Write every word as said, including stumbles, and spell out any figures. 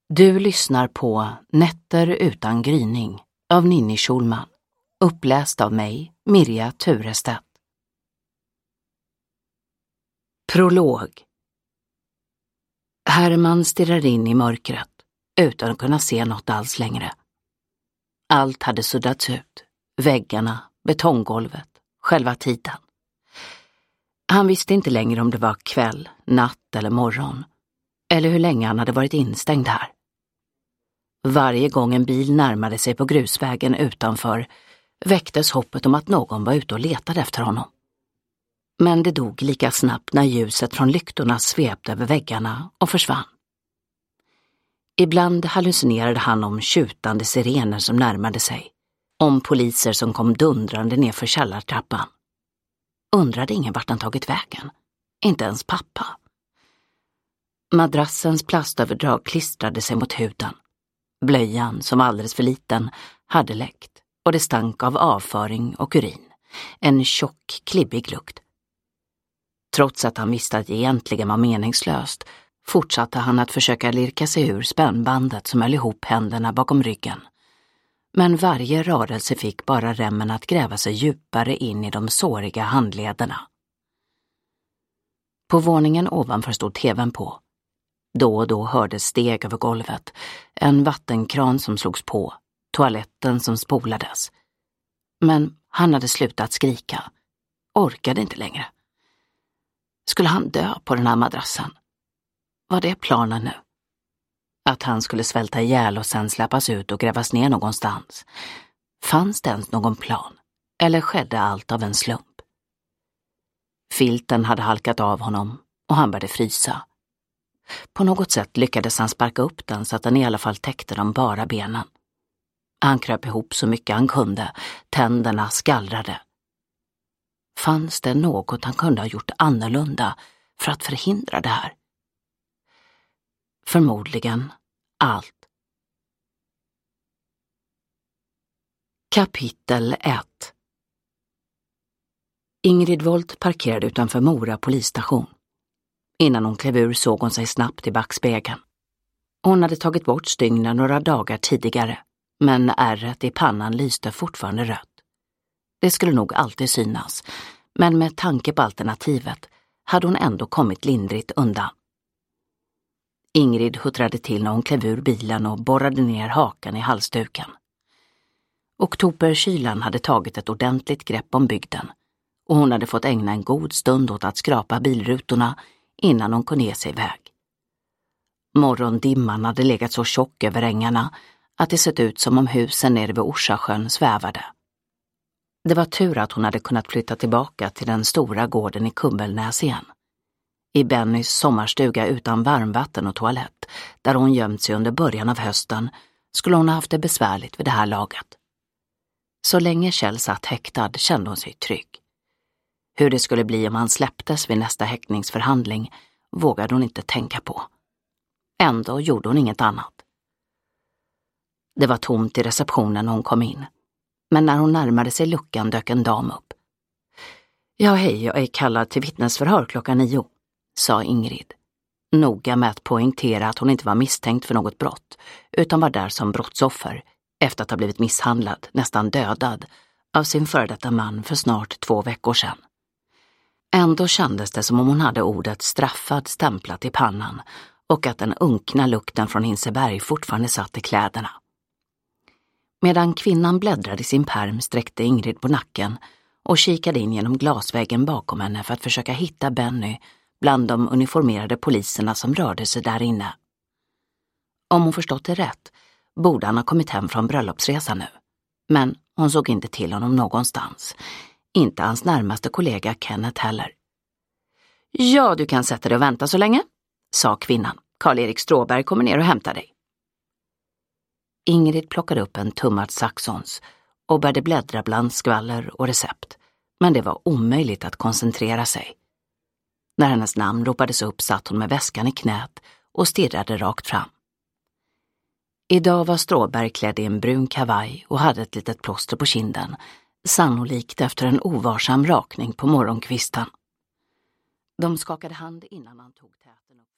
Du lyssnar på Nätter utan gryning av Ninni Schulman, uppläst av mig, Mirja Turestedt. Prolog. Herman stirrar in i mörkret utan att kunna se något alls längre. Allt hade suddats ut, väggarna, betonggolvet, själva tiden. Han visste inte längre om det var kväll, natt eller morgon, eller hur länge han hade varit instängd här. Varje gång en bil närmade sig på grusvägen utanför väcktes hoppet om att någon var ute och letade efter honom. Men det dog lika snabbt när ljuset från lyktorna svepte över väggarna och försvann. Ibland hallucinerade han om tjutande sirener som närmade sig, om poliser som kom dundrande ner för källartrappan. Undrade ingen vart han tagit vägen, inte ens pappa. Madrassens plastöverdrag klistrade sig mot huden. Blöjan, som var alldeles för liten, hade läckt och det stank av avföring och urin. En tjock, klibbig lukt. Trots att han visste att det egentligen var meningslöst fortsatte han att försöka lirka sig ur spännbandet som höll ihop händerna bakom ryggen. Men varje rörelse fick bara remmen att gräva sig djupare in i de såriga handlederna. På våningen ovanför stod tvn på. Då och då hördes steg över golvet, en vattenkran som slogs på, toaletten som spolades. Men han hade slutat skrika, orkade inte längre. Skulle han dö på den här madrassen? Var det planen nu? Att han skulle svälta ihjäl och sen släppas ut och grävas ner någonstans. Fanns det ens någon plan? Eller skedde allt av en slump? Filten hade halkat av honom och han började frysa. På något sätt lyckades han sparka upp den så att den i alla fall täckte de bara benen. Han kröp ihop så mycket han kunde, tänderna skallrade. Fanns det något han kunde ha gjort annorlunda för att förhindra det här? Förmodligen allt. Kapitel ett. Ingrid Wolt parkerade utanför Mora polisstation. Innan hon klev ur såg hon sig snabbt i backspegeln. Hon hade tagit bort stygnen några dagar tidigare, men ärret i pannan lyste fortfarande rött. Det skulle nog alltid synas, men med tanke på alternativet hade hon ändå kommit lindrigt undan. Ingrid huttrade till när hon klev ur bilen och borrade ner hakan i halsduken. Oktoberkylan hade tagit ett ordentligt grepp om bygden och hon hade fått ägna en god stund åt att skrapa bilrutorna innan hon kunde ge sig iväg. Morgondimman hade legat så tjock över ängarna att det sett ut som om husen nere vid Orsasjön svävade. Det var tur att hon hade kunnat flytta tillbaka till den stora gården i Kumbelnäs igen. I Bennys sommarstuga utan varmvatten och toalett, där hon gömt sig under början av hösten, skulle hon ha haft det besvärligt vid det här laget. Så länge Kjell satt häktad kände hon sig trygg. Hur det skulle bli om han släpptes vid nästa häktningsförhandling vågade hon inte tänka på. Ändå gjorde hon inget annat. Det var tomt i receptionen när hon kom in. Men när hon närmade sig luckan dök en dam upp. Ja, hej, jag är kallad till vittnesförhör klockan nio, sa Ingrid. Noga med att poängtera att hon inte var misstänkt för något brott, utan var där som brottsoffer efter att ha blivit misshandlad, nästan dödad, av sin före detta man för snart två veckor sedan. Ändå kändes det som om hon hade ordet straffad stämplat i pannan och att den unkna lukten från Hinseberg fortfarande satt i kläderna. Medan kvinnan bläddrade i sin pärm sträckte Ingrid på nacken och kikade in genom glasväggen bakom henne för att försöka hitta Benny bland de uniformerade poliserna som rörde sig där inne. Om hon förstått det rätt borde han ha kommit hem från bröllopsresan nu. Men hon såg inte till honom någonstans. Inte hans närmaste kollega Kenneth heller. Ja, du kan sätta dig och vänta så länge, sa kvinnan. Karl-Erik Stråberg kommer ner och hämtar dig. Ingrid plockade upp en tummad saxons och började bläddra bland skvaller och recept. Men det var omöjligt att koncentrera sig. När hennes namn ropades upp satt hon med väskan i knät och stirrade rakt fram. Idag var Stråberg klädd i en brun kavaj och hade ett litet plåster på kinden, sannolikt efter en ovarsam rakning på morgonkvisten. De skakade hand innan han tog täten upp.